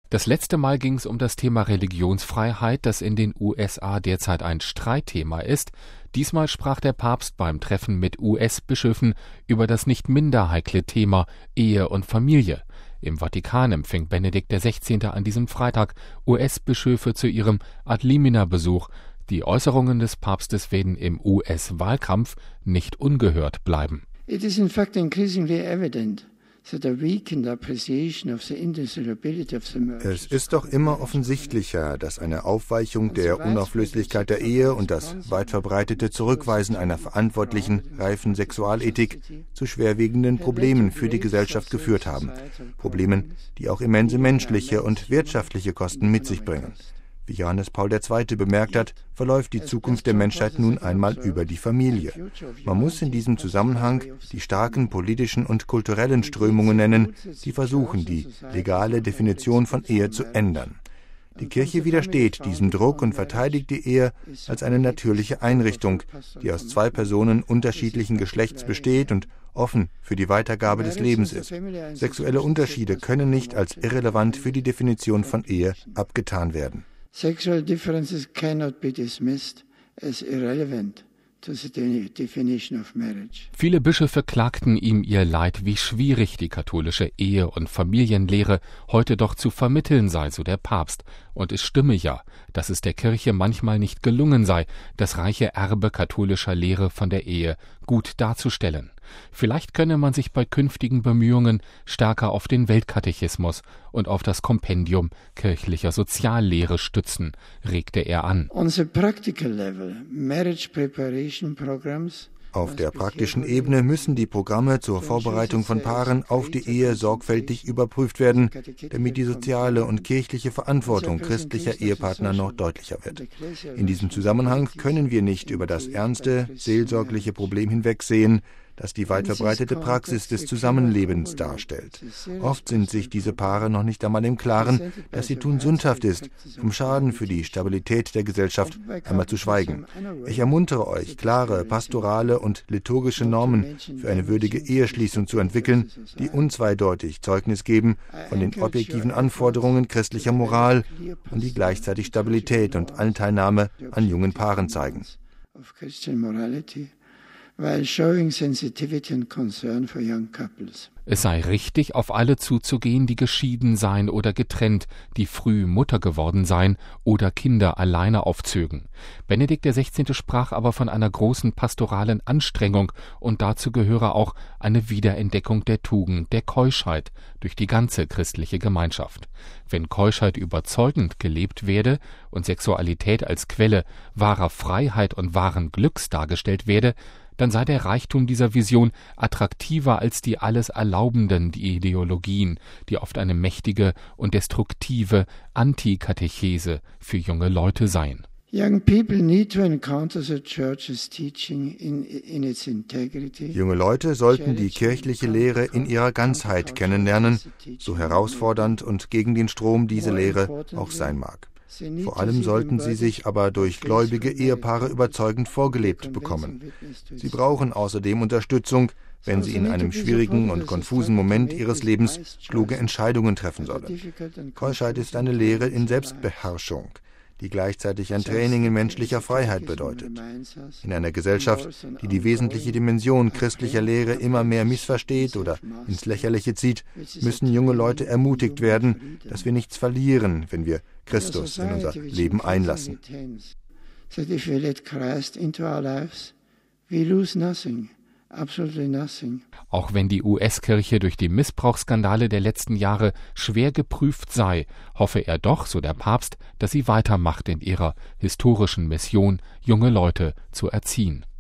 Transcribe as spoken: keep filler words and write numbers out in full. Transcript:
Das letzte Mal ging es um das Thema Religionsfreiheit, das in den U S A derzeit ein Streitthema ist. Diesmal sprach der Papst beim Treffen mit U S-Bischöfen über das nicht minder heikle Thema Ehe und Familie. Im Vatikan empfing Benedikt der Sechzehnte an diesem Freitag U S-Bischöfe zu ihrem Ad Limina-Besuch. Die Äußerungen des Papstes werden im U S-Wahlkampf nicht ungehört bleiben. It is in fact increasingly evident. Es ist doch immer offensichtlicher, dass eine Aufweichung der Unauflöslichkeit der Ehe und das weit verbreitete Zurückweisen einer verantwortlichen, reifen Sexualethik zu schwerwiegenden Problemen für die Gesellschaft geführt haben. Problemen, die auch immense menschliche und wirtschaftliche Kosten mit sich bringen. Wie Johannes Paul der Zweite bemerkt hat, verläuft die Zukunft der Menschheit nun einmal über die Familie. Man muss in diesem Zusammenhang die starken politischen und kulturellen Strömungen nennen, die versuchen, die legale Definition von Ehe zu ändern. Die Kirche widersteht diesem Druck und verteidigt die Ehe als eine natürliche Einrichtung, die aus zwei Personen unterschiedlichen Geschlechts besteht und offen für die Weitergabe des Lebens ist. Sexuelle Unterschiede können nicht als irrelevant für die Definition von Ehe abgetan werden. Sexual differences cannot be dismissed as irrelevant to the definition of marriage. Viele Bischöfe klagten ihm ihr Leid, wie schwierig die katholische Ehe- und Familienlehre heute doch zu vermitteln sei, so der Papst. Und es stimme ja, dass es der Kirche manchmal nicht gelungen sei, das reiche Erbe katholischer Lehre von der Ehe gut darzustellen. Vielleicht könne man sich bei künftigen Bemühungen stärker auf den Weltkatechismus und auf das Kompendium kirchlicher Soziallehre stützen, regte er an. On the practical level, marriage preparation programs Auf der praktischen Ebene müssen die Programme zur Vorbereitung von Paaren auf die Ehe sorgfältig überprüft werden, damit die soziale und kirchliche Verantwortung christlicher Ehepartner noch deutlicher wird. In diesem Zusammenhang können wir nicht über das ernste, seelsorgliche Problem hinwegsehen, das die weit verbreitete Praxis des Zusammenlebens darstellt. Oft sind sich diese Paare noch nicht einmal im Klaren, dass sie tun sündhaft ist, vom Schaden für die Stabilität der Gesellschaft einmal zu schweigen. Ich ermuntere euch, klare pastorale und liturgische Normen für eine würdige Eheschließung zu entwickeln, die unzweideutig Zeugnis geben von den objektiven Anforderungen christlicher Moral und die gleichzeitig Stabilität und Anteilnahme an jungen Paaren zeigen. While showing sensitivity and concern for young couples. Es sei richtig, auf alle zuzugehen, die geschieden seien oder getrennt, die früh Mutter geworden seien oder Kinder alleine aufzögen. Benedikt der Sechzehnte sprach aber von einer großen pastoralen Anstrengung und dazu gehöre auch eine Wiederentdeckung der Tugend, der Keuschheit durch die ganze christliche Gemeinschaft. Wenn Keuschheit überzeugend gelebt werde und Sexualität als Quelle wahrer Freiheit und wahren Glücks dargestellt werde, dann sei der Reichtum dieser Vision attraktiver als die alles erlaubenden Ideologien, die oft eine mächtige und destruktive Antikatechese für junge Leute seien. Young people need to encounter the church's teaching in, in its integrity. Junge Leute sollten die kirchliche Lehre in ihrer Ganzheit kennenlernen, so herausfordernd und gegen den Strom diese Lehre auch sein mag. Vor allem sollten sie sich aber durch gläubige Ehepaare überzeugend vorgelebt bekommen. Sie brauchen außerdem Unterstützung, wenn sie in einem schwierigen und konfusen Moment ihres Lebens kluge Entscheidungen treffen sollen. Keuschheit ist eine Lehre in Selbstbeherrschung, die gleichzeitig ein Training in menschlicher Freiheit bedeutet. In einer Gesellschaft, die die wesentliche Dimension christlicher Lehre immer mehr missversteht oder ins Lächerliche zieht, müssen junge Leute ermutigt werden, dass wir nichts verlieren, wenn wir Christus in unser Leben einlassen. Auch wenn die U S-Kirche durch die Missbrauchsskandale der letzten Jahre schwer geprüft sei, hoffe er doch, so der Papst, dass sie weitermacht in ihrer historischen Mission, junge Leute zu erziehen.